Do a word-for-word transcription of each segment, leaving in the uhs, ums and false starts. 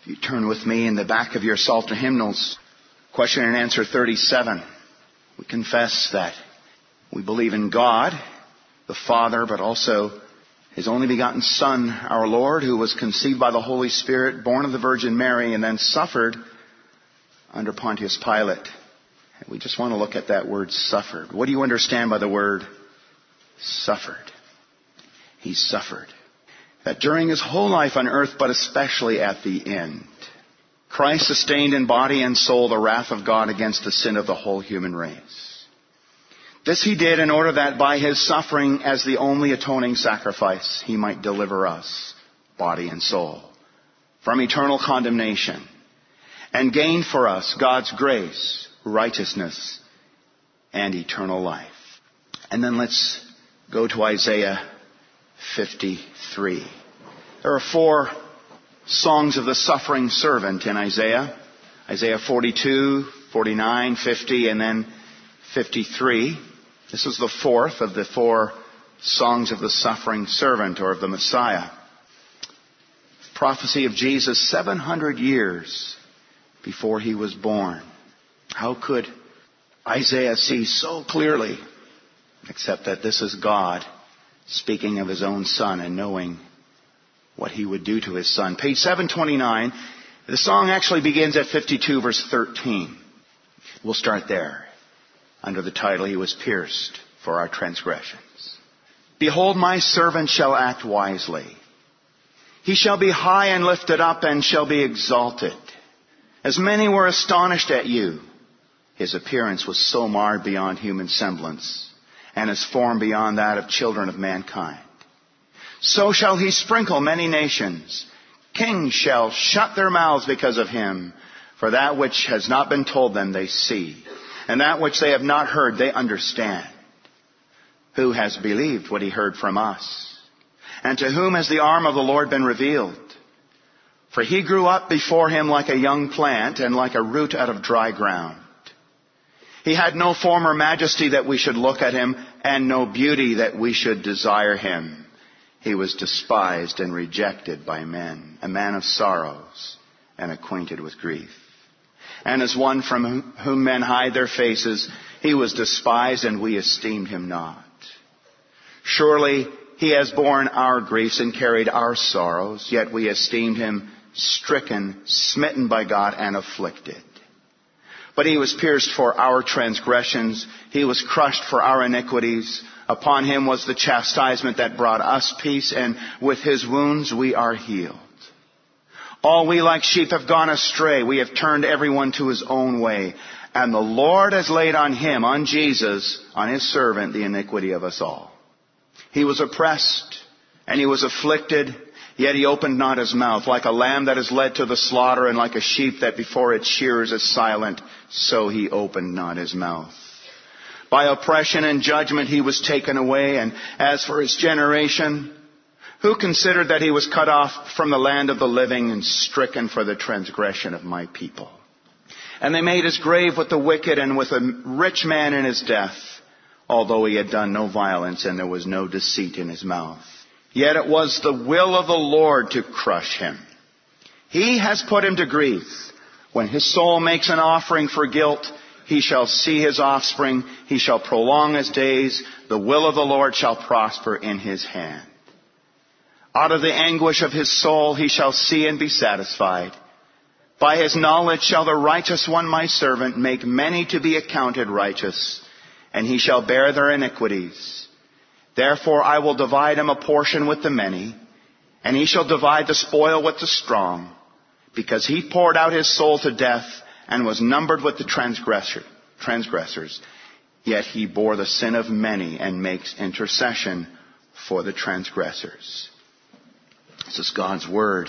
If you turn with me in the back of your Psalter hymnals, question and answer thirty-seven. We confess that we believe in God, the Father, but also His only begotten Son, our Lord, who was conceived by the Holy Spirit, born of the Virgin Mary, and then suffered under Pontius Pilate. And we just want to look at that word suffered. What do you understand by the word suffered? He suffered. That during His whole life on earth, but especially at the end, Christ sustained in body and soul the wrath of God against the sin of the whole human race. This He did in order that by His suffering as the only atoning sacrifice, He might deliver us, body and soul, from eternal condemnation and gain for us God's grace, righteousness, and eternal life. And then let's go to Isaiah fifty-three. There are four songs of the suffering servant in Isaiah. Isaiah forty-two, forty-nine, fifty, and then fifty-three. This is the fourth of the four songs of the suffering servant, or of the Messiah. Prophecy of Jesus seven hundred years before He was born. How could Isaiah see so clearly, except that this is God speaking of His own Son and knowing what He would do to His Son. Page seven twenty-nine, the song actually begins at fifty-two, verse thirteen. We'll start there, under the title, He was pierced for our transgressions. Behold, my servant shall act wisely. He shall be high and lifted up and shall be exalted. As many were astonished at you, His appearance was so marred beyond human semblance, and His form beyond that of children of mankind. So shall He sprinkle many nations. Kings shall shut their mouths because of Him. For that which has not been told them they see, and that which they have not heard they understand. Who has believed what He heard from us? And to whom has the arm of the Lord been revealed? For He grew up before Him like a young plant, and like a root out of dry ground. He had no form or majesty that we should look at Him, and no beauty that we should desire Him. He was despised and rejected by men, a man of sorrows and acquainted with grief. And as one from whom men hide their faces, He was despised, and we esteemed Him not. Surely He has borne our griefs and carried our sorrows, yet we esteemed Him stricken, smitten by God, and afflicted. But He was pierced for our transgressions. He was crushed for our iniquities. Upon Him was the chastisement that brought us peace, and with His wounds we are healed. All we like sheep have gone astray. We have turned everyone to his own way. And the Lord has laid on Him, on Jesus, on His servant, the iniquity of us all. He was oppressed and He was afflicted, yet He opened not His mouth. Like a lamb that is led to the slaughter, and like a sheep that before its shearers is silent, so He opened not His mouth. By oppression and judgment He was taken away. And as for His generation, who considered that He was cut off from the land of the living and stricken for the transgression of my people? And they made His grave with the wicked and with a rich man in his death, although He had done no violence and there was no deceit in His mouth. Yet it was the will of the Lord to crush Him. He has put Him to grief. When His soul makes an offering for guilt, He shall see His offspring. He shall prolong His days. The will of the Lord shall prosper in His hand. Out of the anguish of His soul He shall see and be satisfied. By His knowledge shall the righteous one, my servant, make many to be accounted righteous, and He shall bear their iniquities. Therefore I will divide Him a portion with the many, and He shall divide the spoil with the strong, because He poured out His soul to death and was numbered with the transgressor, transgressors. Yet He bore the sin of many and makes intercession for the transgressors. This is God's Word.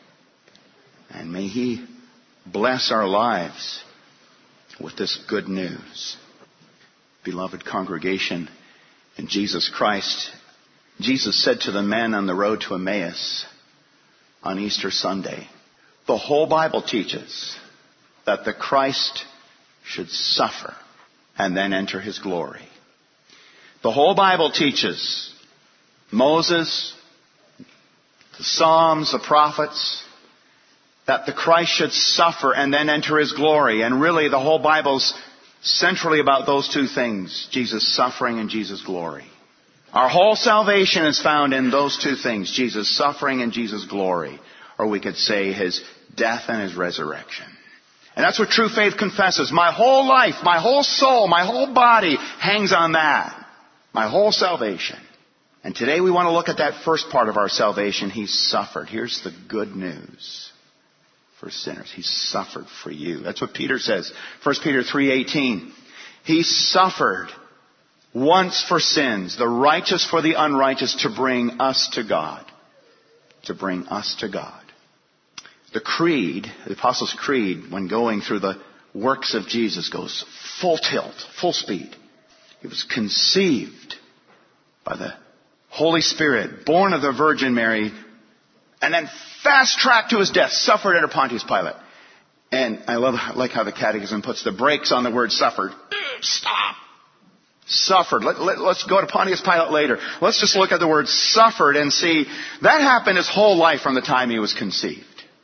And may He bless our lives with this good news. Beloved congregation in Jesus Christ, Jesus said to the men on the road to Emmaus on Easter Sunday, the whole Bible teaches that the Christ should suffer and then enter His glory. The whole Bible teaches Moses, the Psalms, the prophets, that the Christ should suffer and then enter His glory. And really the whole Bible's centrally about those two things, Jesus' suffering and Jesus' glory. Our whole salvation is found in those two things, Jesus' suffering and Jesus' glory. Or we could say His death and His resurrection. And that's what true faith confesses. My whole life, my whole soul, my whole body hangs on that. My whole salvation. And today we want to look at that first part of our salvation. He suffered. Here's the good news for sinners. He suffered for you. That's what Peter says. First Peter three eighteen. He suffered once for sins, the righteous for the unrighteous, to bring us to God. To bring us to God. The Creed, the Apostles' Creed, when going through the works of Jesus, goes full tilt, full speed. He was conceived by the Holy Spirit, born of the Virgin Mary, and then fast-tracked to His death, suffered under Pontius Pilate. And I love, I like how the Catechism puts the brakes on the word suffered. Stop! Suffered. Let, let, let's go to Pontius Pilate later. Let's just look at the word suffered and see that happened His whole life from the time He was conceived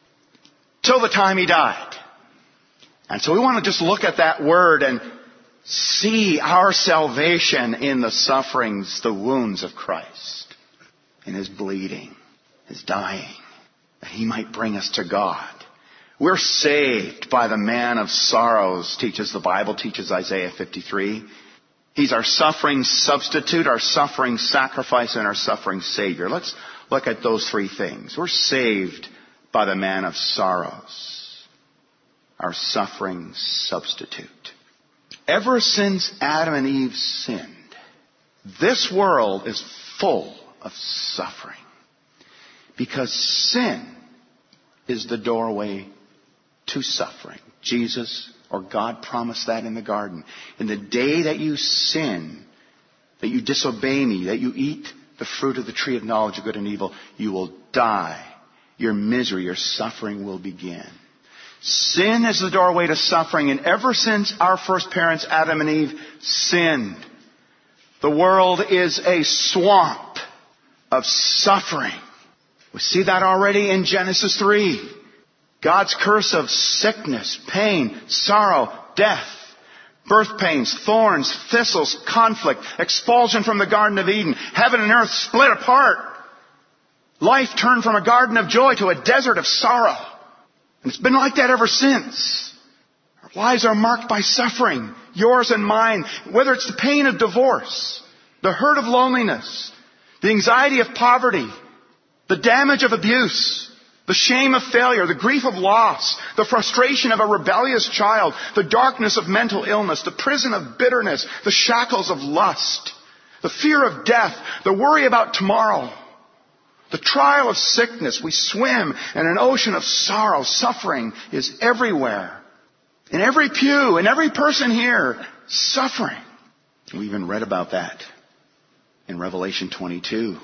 till the time He died. And so we want to just look at that word and see our salvation in the sufferings, the wounds of Christ, in His bleeding, His dying, that He might bring us to God. We're saved by the man of sorrows, teaches the Bible, teaches Isaiah fifty-three. He's our suffering substitute, our suffering sacrifice, and our suffering Savior. Let's look at those three things. We're saved by the man of sorrows, our suffering substitute. Ever since Adam and Eve sinned, this world is full of suffering. Because sin is the doorway to suffering. Jesus or God promised that in the garden. In the day that you sin, that you disobey me, that you eat the fruit of the tree of knowledge of good and evil, you will die. Your misery, your suffering will begin. Sin is the doorway to suffering, and ever since our first parents, Adam and Eve, sinned, the world is a swamp of suffering. We see that already in Genesis three. God's curse of sickness, pain, sorrow, death, birth pains, thorns, thistles, conflict, expulsion from the Garden of Eden, heaven and earth split apart. Life turned from a garden of joy to a desert of sorrow. And it's been like that ever since. Our lives are marked by suffering, yours and mine, whether it's the pain of divorce, the hurt of loneliness, the anxiety of poverty, the damage of abuse, the shame of failure, the grief of loss, the frustration of a rebellious child, the darkness of mental illness, the prison of bitterness, the shackles of lust, the fear of death, the worry about tomorrow, the trial of sickness. We swim in an ocean of sorrow. Suffering is everywhere. In every pew, in every person here, suffering. We even read about that in Revelation twenty-two.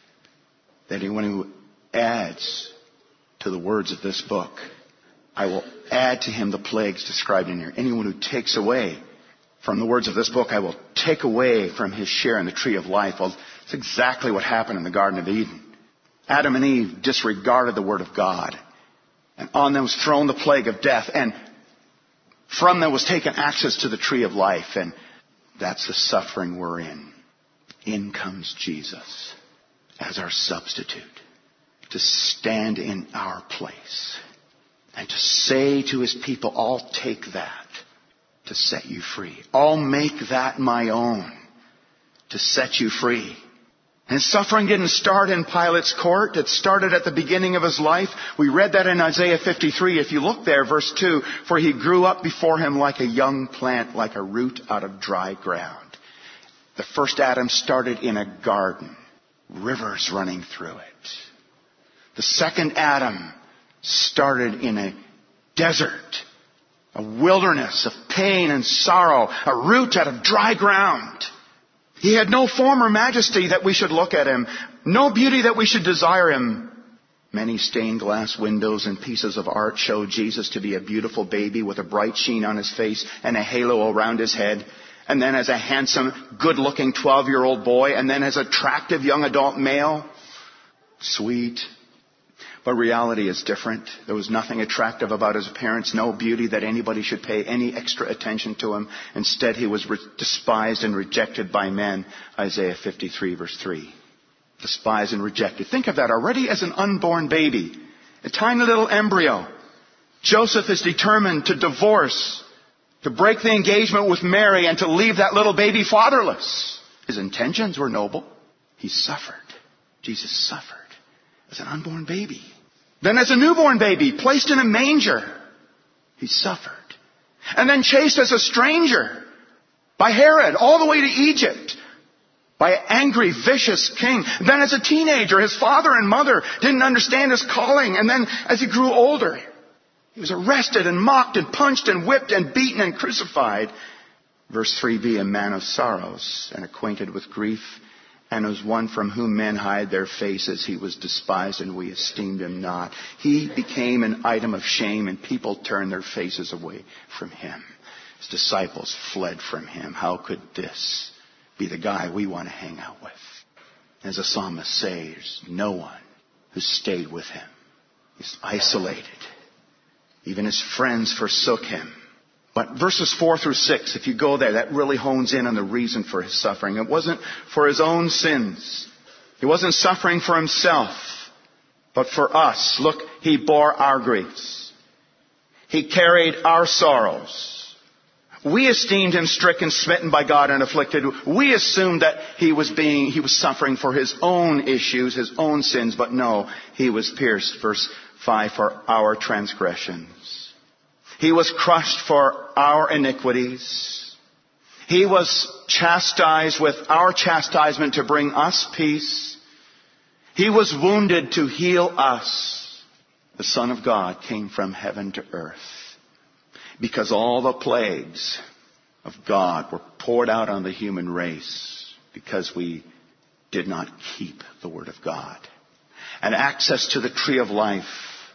That anyone who adds to the words of this book, I will add to him the plagues described in here. Anyone who takes away from the words of this book, I will take away from his share in the tree of life. Well, it's exactly what happened in the Garden of Eden. Adam and Eve disregarded the word of God. And on them was thrown the plague of death. And from them was taken access to the tree of life. And that's the suffering we're in. In comes Jesus as our substitute to stand in our place and to say to His people, I'll take that to set you free. I'll make that my own to set you free. And suffering didn't start in Pilate's court. It started at the beginning of His life. We read that in Isaiah fifty-three. If you look there, verse two, for He grew up before Him like a young plant, like a root out of dry ground. The first Adam started in a garden, rivers running through it. The second Adam started in a desert, a wilderness of pain and sorrow, a root out of dry ground. He had no form or majesty that we should look at Him, no beauty that we should desire Him. Many stained glass windows and pieces of art show Jesus to be a beautiful baby with a bright sheen on His face and a halo around His head. And then as a handsome, good-looking twelve-year-old boy, and then as attractive young adult male. Sweet. But reality is different. There was nothing attractive about his appearance, no beauty that anybody should pay any extra attention to him. Instead, he was re- despised and rejected by men. Isaiah fifty-three, verse three. Despised and rejected. Think of that already as an unborn baby, a tiny little embryo. Joseph is determined to divorce, to break the engagement with Mary, and to leave that little baby fatherless. His intentions were noble. He suffered. Jesus suffered as an unborn baby. Then as a newborn baby, placed in a manger, he suffered. And then chased as a stranger by Herod all the way to Egypt, by an angry, vicious king. Then as a teenager, his father and mother didn't understand his calling. And then as he grew older, he was arrested and mocked and punched and whipped and beaten and crucified. Verse three b, a man of sorrows and acquainted with grief, and as one from whom men hide their faces. He was despised and we esteemed him not. He became an item of shame and people turned their faces away from him. His disciples fled from him. How could this be the guy we want to hang out with? As the psalmist says, no one who stayed with him. He's isolated. Even his friends forsook him. But verses four through six, if you go there, that really hones in on the reason for his suffering. It wasn't for his own sins. He wasn't suffering for himself, but for us. Look, he bore our griefs. He carried our sorrows. We esteemed him stricken, smitten by God, and afflicted. We assumed that he was being, he was suffering for his own issues, his own sins, but no, he was pierced, verse five, for our transgressions. He was crushed for our iniquities. He was chastised with our chastisement to bring us peace. He was wounded to heal us. The Son of God came from heaven to earth because all the plagues of God were poured out on the human race because we did not keep the Word of God. And access to the tree of life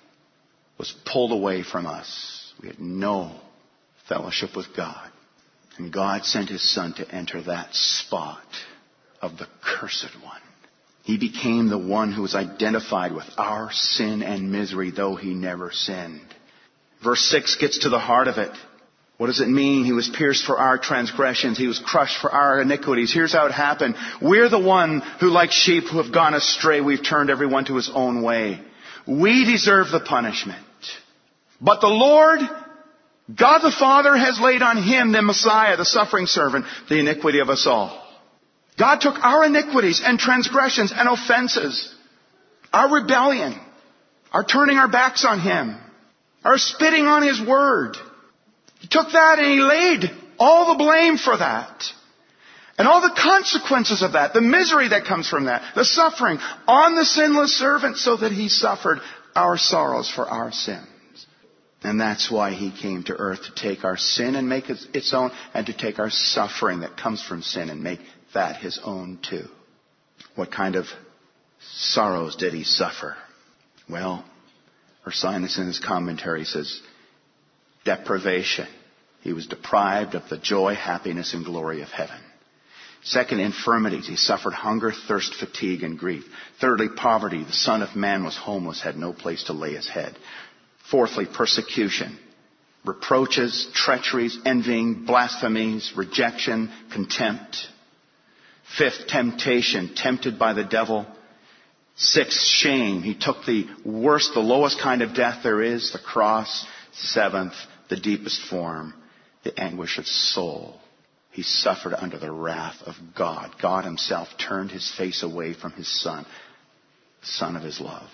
was pulled away from us. We had no fellowship with God. And God sent his Son to enter that spot of the cursed one. He became the one who was identified with our sin and misery, though he never sinned. Verse six gets to the heart of it. What does it mean? He was pierced for our transgressions. He was crushed for our iniquities. Here's how it happened. We're the one who, like sheep who have gone astray, we've turned everyone to his own way. We deserve the punishment. But the Lord, God the Father, has laid on him, the Messiah, the suffering servant, the iniquity of us all. God took our iniquities and transgressions and offenses, our rebellion, our turning our backs on him, our spitting on his word. He took that and he laid all the blame for that. And all the consequences of that, the misery that comes from that, the suffering on the sinless servant so that he suffered our sorrows for our sins. And that's why he came to earth, to take our sin and make it its own, and to take our suffering that comes from sin and make that his own too. What kind of sorrows did he suffer? Well, Ursinus in his commentary says, deprivation. He was deprived of the joy, happiness, and glory of heaven. Second, infirmities. He suffered hunger, thirst, fatigue, and grief. Thirdly, poverty. The Son of Man was homeless, had no place to lay his head. Fourthly, persecution. Reproaches, treacheries, envying, blasphemies, rejection, contempt. Fifth, temptation, tempted by the devil. Sixth, shame. He took the worst, the lowest kind of death there is, the cross. Seventh, the deepest form, the anguish of soul. He suffered under the wrath of God. God himself turned his face away from his Son, the Son of his love.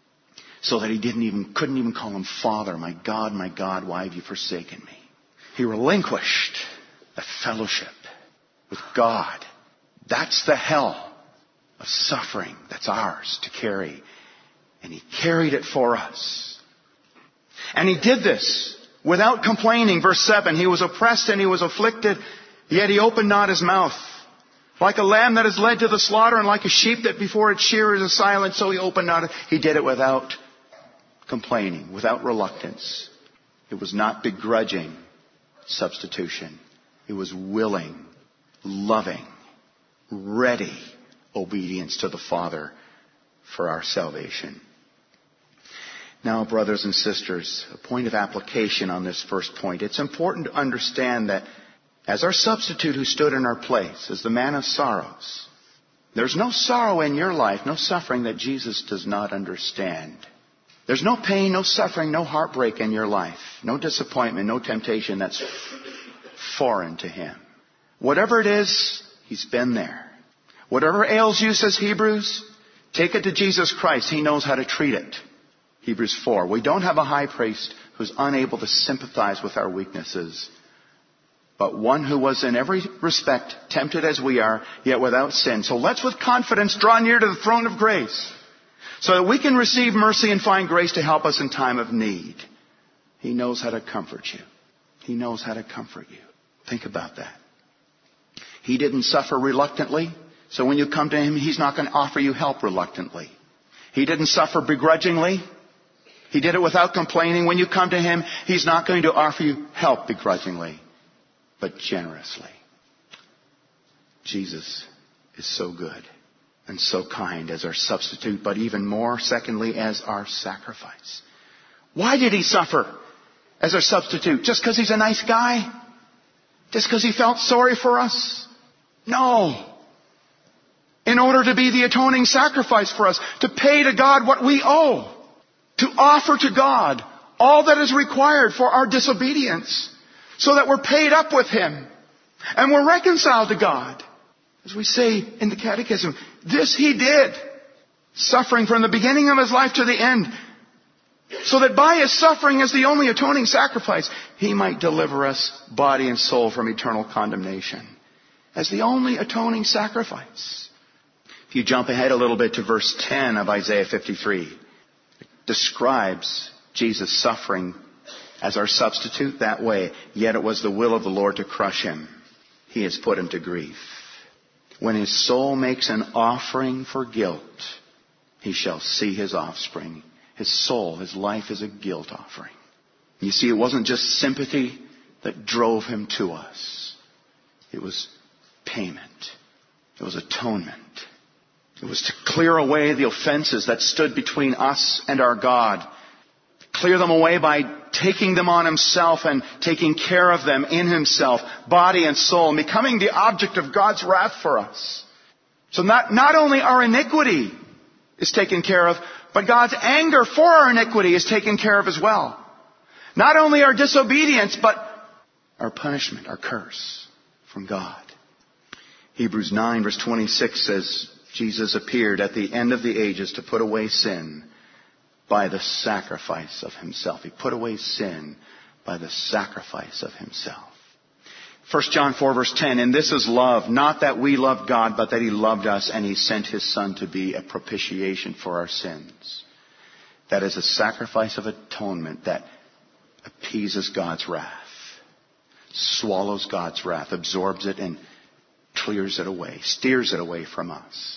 So that he didn't even, couldn't even call him Father. My God, my God, why have you forsaken me? He relinquished the fellowship with God. That's the hell of suffering that's ours to carry. And he carried it for us. And he did this without complaining. Verse seven, he was oppressed and he was afflicted, yet he opened not his mouth. Like a lamb that is led to the slaughter, and like a sheep that before its shearer is silent, so he opened not. He did it without complaining, without reluctance. It was not begrudging substitution. It was willing, loving, ready obedience to the Father for our salvation. Now, brothers and sisters, a point of application on this first point. It's important to understand that as our substitute who stood in our place, as the man of sorrows, there's no sorrow in your life, no suffering that Jesus does not understand. There's no pain, no suffering, no heartbreak in your life, no disappointment, no temptation that's foreign to him. Whatever it is, he's been there. Whatever ails you, says Hebrews, take it to Jesus Christ. He knows how to treat it. Hebrews four. We don't have a high priest who's unable to sympathize with our weaknesses, but one who was in every respect tempted as we are, yet without sin. So let's with confidence draw near to the throne of grace, so that we can receive mercy and find grace to help us in time of need. He knows how to comfort you. He knows how to comfort you. Think about that. He didn't suffer reluctantly, so when you come to him, he's not going to offer you help reluctantly. He didn't suffer begrudgingly. He did it without complaining. When you come to him, he's not going to offer you help begrudgingly, but generously. Jesus is so good and so kind as our substitute, but even more, secondly, as our sacrifice. Why did he suffer as our substitute? Just because he's a nice guy? Just because he felt sorry for us? No. In order to be the atoning sacrifice for us, to pay to God what we owe, to offer to God all that is required for our disobedience, so that we're paid up with him and we're reconciled to God. As we say in the Catechism, this he did, suffering from the beginning of his life to the end, so that by his suffering as the only atoning sacrifice, he might deliver us body and soul from eternal condemnation. As the only atoning sacrifice. If you jump ahead a little bit to verse ten of Isaiah fifty-three, it describes Jesus suffering as our substitute that way. Yet it was the will of the Lord to crush him. He has put him to grief. When his soul makes an offering for guilt, he shall see his offspring. His soul, his life is a guilt offering. You see, it wasn't just sympathy that drove him to us. It was payment. It was atonement. It was to clear away the offenses that stood between us and our God. Clear them away by taking them on himself and taking care of them in himself, body and soul, and becoming the object of God's wrath for us. So not, not only our iniquity is taken care of, but God's anger for our iniquity is taken care of as well. Not only our disobedience, but our punishment, our curse from God. Hebrews nine verse twenty-six says, Jesus appeared at the end of the ages to put away sin by the sacrifice of himself. He put away sin by the sacrifice of himself. First John four verse ten, and this is love, not that we loved God, but that he loved us and he sent his Son to be a propitiation for our sins. That is a sacrifice of atonement that appeases God's wrath, swallows God's wrath, absorbs it and clears it away, steers it away from us.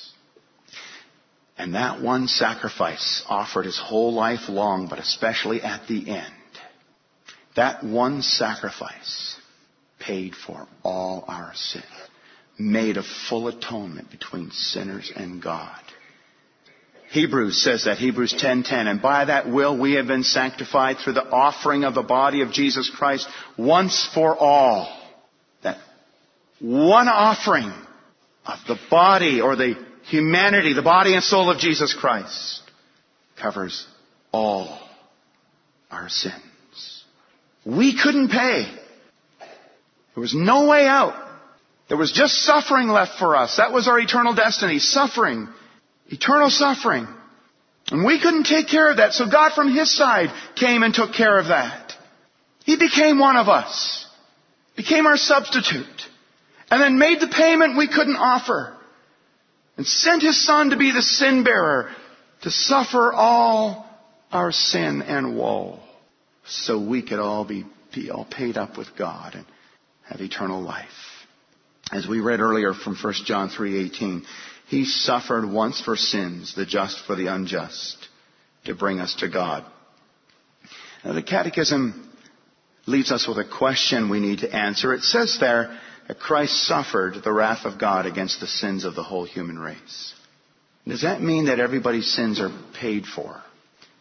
And that one sacrifice offered his whole life long, but especially at the end, that one sacrifice paid for all our sin, made a full atonement between sinners and God. Hebrews says that, Hebrews ten ten, and by that will we have been sanctified through the offering of the body of Jesus Christ once for all. That one offering of the body or the humanity, the body and soul of Jesus Christ, covers all our sins. We couldn't pay. There was no way out. There was just suffering left for us. That was our eternal destiny. Suffering. Eternal suffering. And we couldn't take care of that. So God from his side came and took care of that. He became one of us. Became our substitute. And then made the payment we couldn't offer. And sent his Son to be the sin bearer. To suffer all our sin and woe. So we could all be, be all paid up with God and have eternal life. As we read earlier from First John three eighteen, he suffered once for sins, the just for the unjust, to bring us to God. Now the Catechism leaves us with a question we need to answer. It says there that Christ suffered the wrath of God against the sins of the whole human race. Does that mean that everybody's sins are paid for?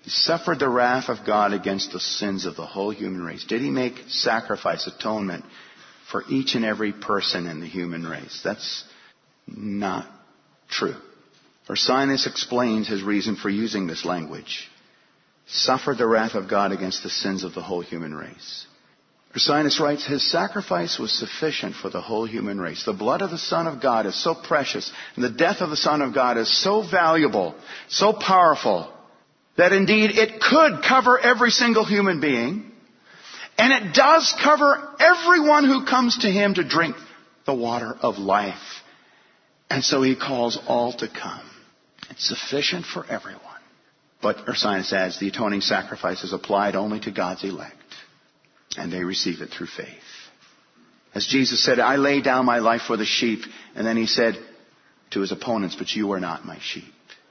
He suffered the wrath of God against the sins of the whole human race. Did he make sacrifice, atonement for each and every person in the human race? That's not true. Ursinus explains his reason for using this language. Suffered the wrath of God against the sins of the whole human race. Ursinus writes, his sacrifice was sufficient for the whole human race. The blood of the Son of God is so precious, and the death of the Son of God is so valuable, so powerful, that indeed it could cover every single human being, and it does cover everyone who comes to him to drink the water of life. And so he calls all to come. It's sufficient for everyone. But Ursinus adds, the atoning sacrifice is applied only to God's elect, and they receive it through faith. As Jesus said, I lay down my life for the sheep. And then he said to his opponents, but you are not my sheep.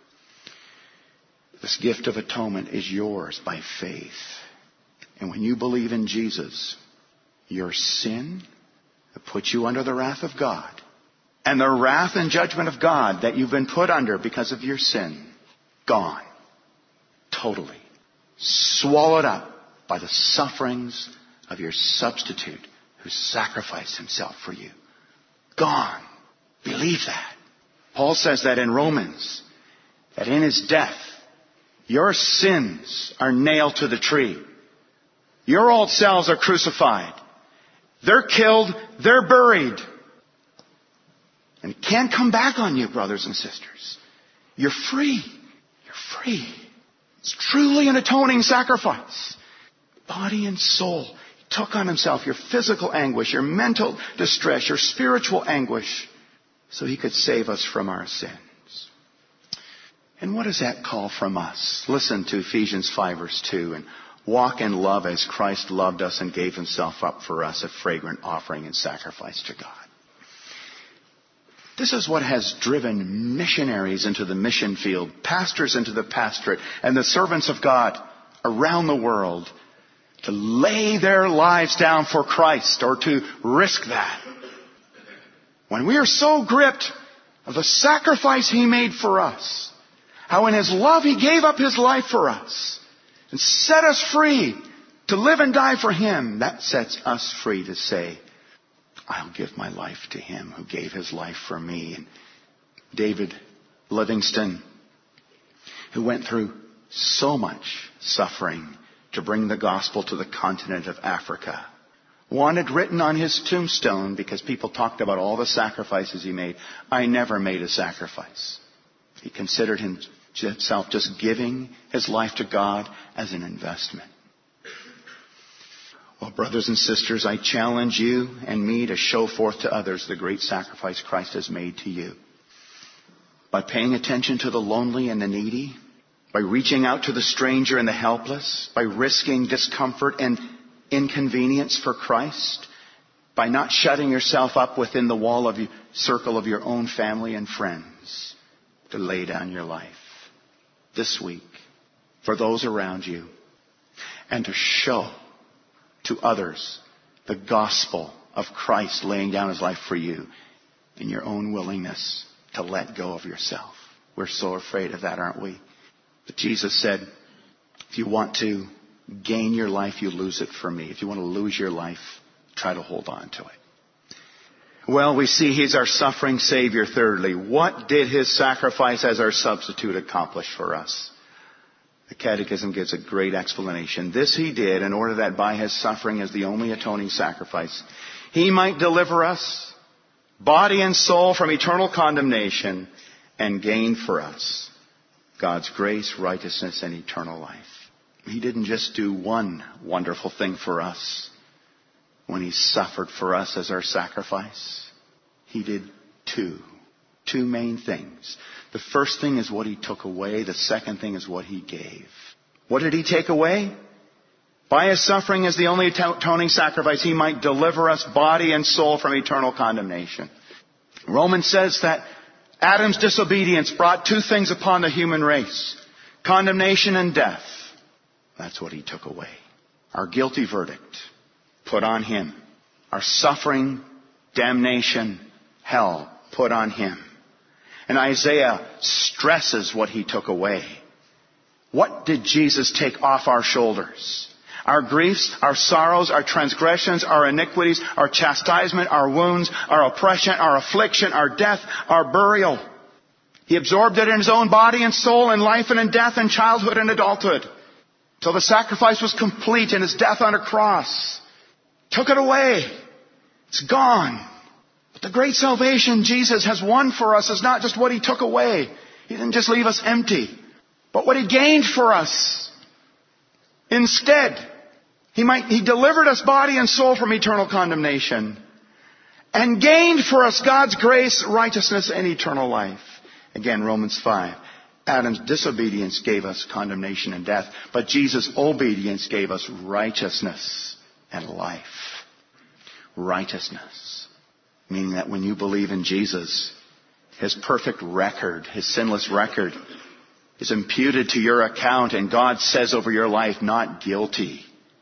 This gift of atonement is yours by faith. And when you believe in Jesus, your sin that puts you under the wrath of God, and the wrath and judgment of God that you've been put under because of your sin, gone. Totally. Swallowed up by the sufferings of your substitute who sacrificed himself for you. Gone. Believe that. Paul says that in Romans, that in his death, your sins are nailed to the tree. Your old selves are crucified. They're killed. They're buried. And it can't come back on you, brothers and sisters. You're free. You're free. It's truly an atoning sacrifice. Body and soul. He took on himself your physical anguish, your mental distress, your spiritual anguish, so he could save us from our sins. And what does that call from us? Listen to Ephesians five verse two. And walk in love as Christ loved us and gave himself up for us, a fragrant offering and sacrifice to God. This is what has driven missionaries into the mission field, pastors into the pastorate, and the servants of God around the world to lay their lives down for Christ, or to risk that. When we are so gripped of the sacrifice he made for us, how in his love he gave up his life for us and set us free to live and die for him, that sets us free to say, I'll give my life to him who gave his life for me. And David Livingstone, who went through so much suffering to bring the gospel to the continent of Africa, wanted written on his tombstone, because people talked about all the sacrifices he made, I never made a sacrifice. He considered himself just giving his life to God as an investment. Well, brothers and sisters, I challenge you and me to show forth to others the great sacrifice Christ has made to you. By paying attention to the lonely and the needy, by reaching out to the stranger and the helpless, by risking discomfort and inconvenience for Christ, by not shutting yourself up within the wall of your circle of your own family and friends, to lay down your life this week for those around you, and to show to others the gospel of Christ laying down his life for you in your own willingness to let go of yourself. We're so afraid of that, aren't we? But Jesus said, if you want to gain your life, you lose it for me. If you want to lose your life, try to hold on to it. Well, we see he's our suffering Savior. Thirdly, what did his sacrifice as our substitute accomplish for us? The Catechism gives a great explanation. This he did in order that by his suffering as the only atoning sacrifice, he might deliver us, body and soul, from eternal condemnation and gain for us God's grace, righteousness, and eternal life. He didn't just do one wonderful thing for us when he suffered for us as our sacrifice. He did two. Two main things. The first thing is what he took away. The second thing is what he gave. What did he take away? By his suffering as the only atoning sacrifice, he might deliver us body and soul from eternal condemnation. Romans says that Adam's disobedience brought two things upon the human race: condemnation and death. That's what he took away. Our guilty verdict put on him. Our suffering, damnation, hell put on him. And Isaiah stresses what he took away. What did Jesus take off our shoulders? Our griefs, our sorrows, our transgressions, our iniquities, our chastisement, our wounds, our oppression, our affliction, our death, our burial. He absorbed it in His own body and soul, in life and in death, in childhood and adulthood. Till the sacrifice was complete in His death on a cross. Took it away. It's gone. But the great salvation Jesus has won for us is not just what He took away. He didn't just leave us empty, but what He gained for us. Instead, He might, He delivered us body and soul from eternal condemnation and gained for us God's grace, righteousness, and eternal life. Again, Romans five. Adam's disobedience gave us condemnation and death, but Jesus' obedience gave us righteousness and life. Righteousness. Meaning that when you believe in Jesus, His perfect record, His sinless record, is imputed to your account, and God says over your life, not guilty,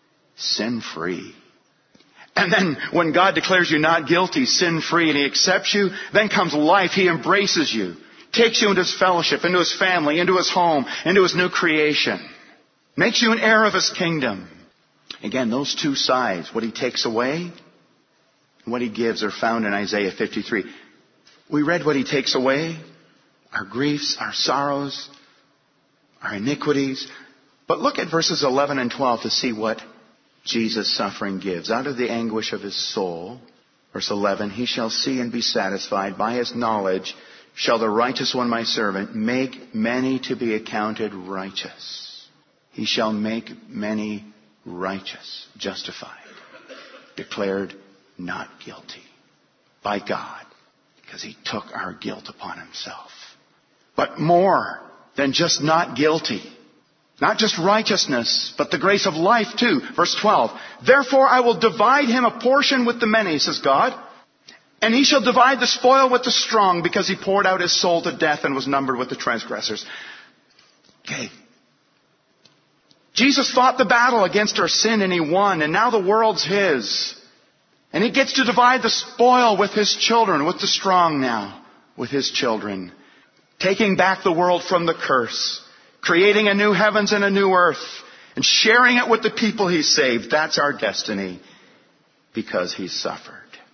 sin-free. And then when God declares you not guilty, sin-free, and He accepts you, then comes life. He embraces you, takes you into His fellowship, into His family, into His home, into His new creation. Makes you an heir of His kingdom. Again, those two sides, what He takes away and what He gives, are found in Isaiah fifty-three. We read what He takes away, our griefs, our sorrows, our iniquities. But look at verses eleven and twelve to see what Jesus' suffering gives. Out of the anguish of His soul, verse eleven, He shall see and be satisfied. By His knowledge shall the righteous one, my servant, make many to be accounted righteous. He shall make many righteous, justified, declared not guilty by God, because He took our guilt upon Himself. But more than just not guilty. Not just righteousness, but the grace of life too. Verse twelve. Therefore I will divide him a portion with the many, says God. And he shall divide the spoil with the strong, because he poured out his soul to death and was numbered with the transgressors. Okay. Jesus fought the battle against our sin and He won, and now the world's His. And He gets to divide the spoil with His children, with the strong now, with His children. Taking back the world from the curse. Creating a new heavens and a new earth. And sharing it with the people He saved. That's our destiny. Because He suffered.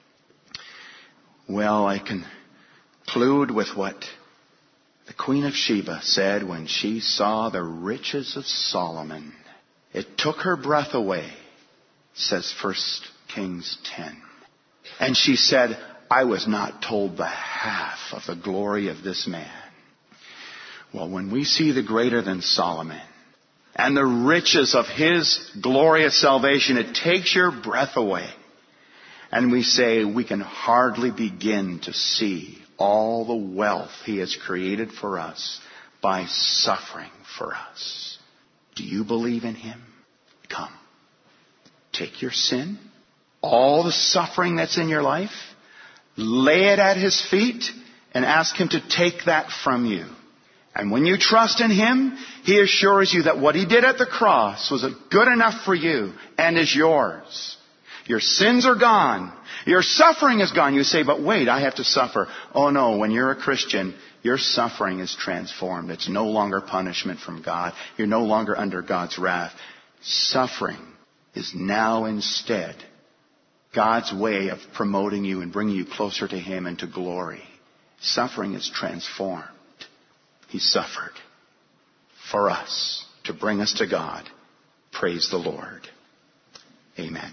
Well, I conclude with what the Queen of Sheba said when she saw the riches of Solomon. It took her breath away, says First Kings ten. And she said, I was not told the half of the glory of this man. Well, when we see the greater than Solomon and the riches of his glorious salvation, it takes your breath away. And we say we can hardly begin to see all the wealth He has created for us by suffering for us. Do you believe in Him? Come. Take your sin, all the suffering that's in your life, lay it at His feet, and ask Him to take that from you. And when you trust in Him, He assures you that what He did at the cross was good enough for you and is yours. Your sins are gone. Your suffering is gone. You say, but wait, I have to suffer. Oh no, when you're a Christian, your suffering is transformed. It's no longer punishment from God. You're no longer under God's wrath. Suffering is now instead God's way of promoting you and bringing you closer to Him and to glory. Suffering is transformed. He suffered for us to bring us to God. Praise the Lord. Amen.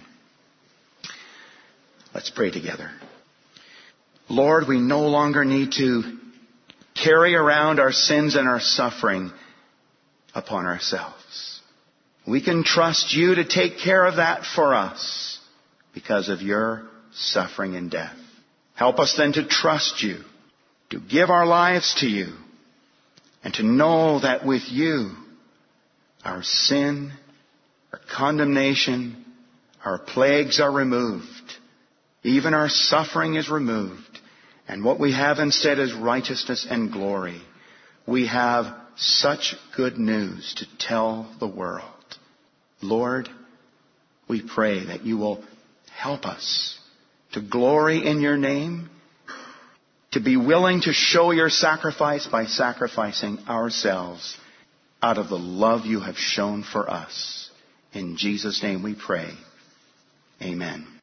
Let's pray together. Lord, we no longer need to carry around our sins and our suffering upon ourselves. We can trust You to take care of that for us because of Your suffering and death. Help us then to trust You, to give our lives to You, and to know that with You, our sin, our condemnation, our plagues are removed. Even our suffering is removed. And what we have instead is righteousness and glory. We have such good news to tell the world. Lord, we pray that You will help us to glory in Your name, to be willing to show Your sacrifice by sacrificing ourselves, out of the love you have shown for us. In Jesus' name we pray. Amen.